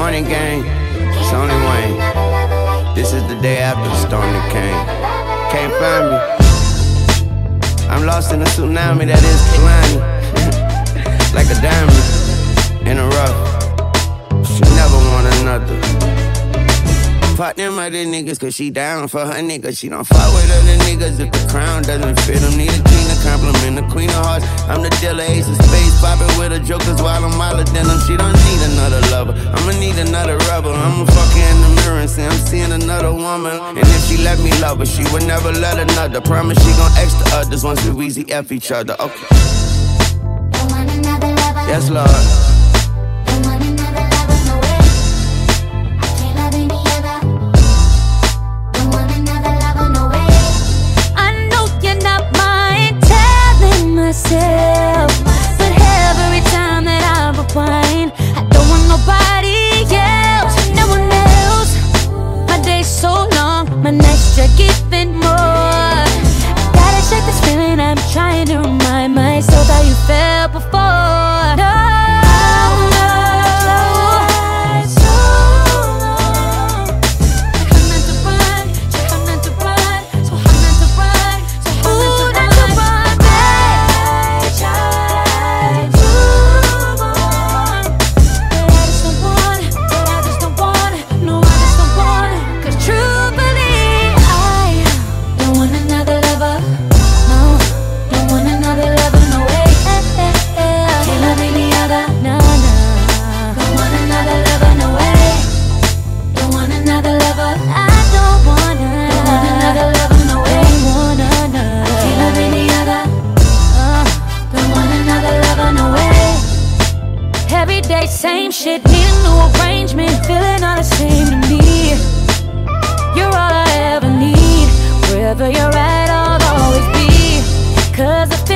morning gang. It's only Wayne. This is the day after the storm that came. Can't find me. I'm lost in a tsunami that is Kalani. Like a diamond in a rough. She never want another. Fuck them other niggas cause she down for her niggas. She don't fuck with other niggas if the crown doesn't fit them. Need a king to compliment the queen of hearts. I'm the dealer, ace of spades, popping with her jokers while I'm wilder than them. She don't need another lover, I'ma need another rubber. I'ma fuck her in the mirror and say I'm seeing another woman. And if she let me love her, she would never let another. Promise she gon' X the others once we Weezy F each other. Okay. Yes, Lord. But every time that I rewind, I don't want nobody else, no one else. My day's so long, my nights drag even more. I gotta shake this feeling, I'm trying to remind myself how you felt before. No. Same shit, need a new arrangement, feeling all the same to me. You're all I ever need, wherever you're at, I'll always be. Cause